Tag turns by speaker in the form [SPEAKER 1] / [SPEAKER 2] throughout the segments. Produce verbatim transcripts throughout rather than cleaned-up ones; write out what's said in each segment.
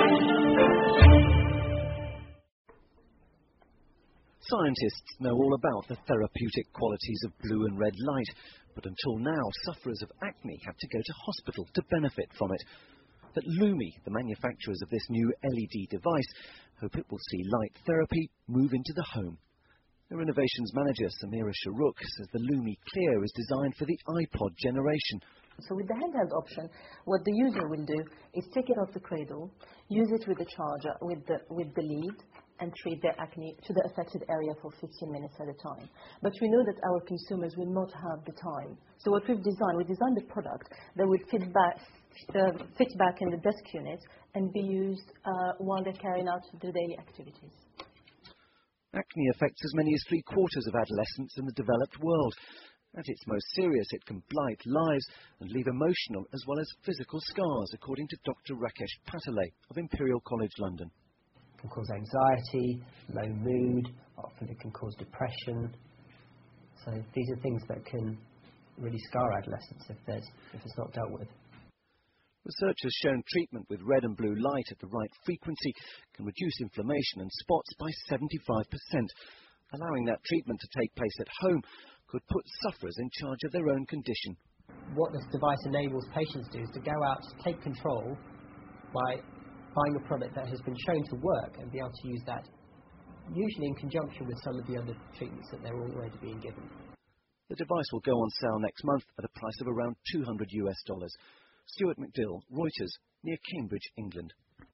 [SPEAKER 1] Scientists know all about the therapeutic qualities of blue and red light, but until now, sufferers of acne have to go to hospital to benefit from it. But Lumi, the manufacturers of this new L E D device, hope it will see light therapy move into the home. Their innovations manager, Samira Sharuk, says the Lumi Clear is designed for the iPod generation.
[SPEAKER 2] So with the handheld option, what the user will do is take it off the cradle, use it with the charger, with the, with the lead, and treat their acne to the affected area for fifteen minutes at a time. But we know that our consumers will not have the time. So what we've designed, we designed a product that would fit back, uh, fit back in the desk unit and be used uh, while they're carrying out their daily activities.
[SPEAKER 1] Acne affects as many as three quarters of adolescents in the developed world. At its most serious, it can blight lives and leave emotional as well as physical scars, according to Doctor Rakesh Patale of Imperial College London.
[SPEAKER 3] It can cause anxiety, low mood, often it can cause depression. So these are things that can really scar adolescents if, there's, if it's not dealt with.
[SPEAKER 1] Research has shown treatment with red and blue light at the right frequency can reduce inflammation and spots by seventy-five percent. Allowing that treatment to take place at home could put sufferers in charge of their own condition.
[SPEAKER 3] What this device enables patients to do is to go out, take control by buying a product that has been shown to work and be able to use that, usually in conjunction with some of the other treatments that they're already being given.
[SPEAKER 1] The device will go on sale next month at a price of around two hundred US dollars. Stuart McDill, Reuters, near Cambridge, England.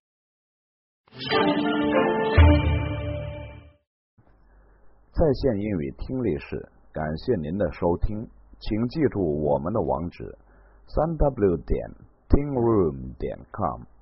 [SPEAKER 4] 在线英语听力室，感谢您的收听，请记住我们的网址：三 w 点 tingroom 点 com。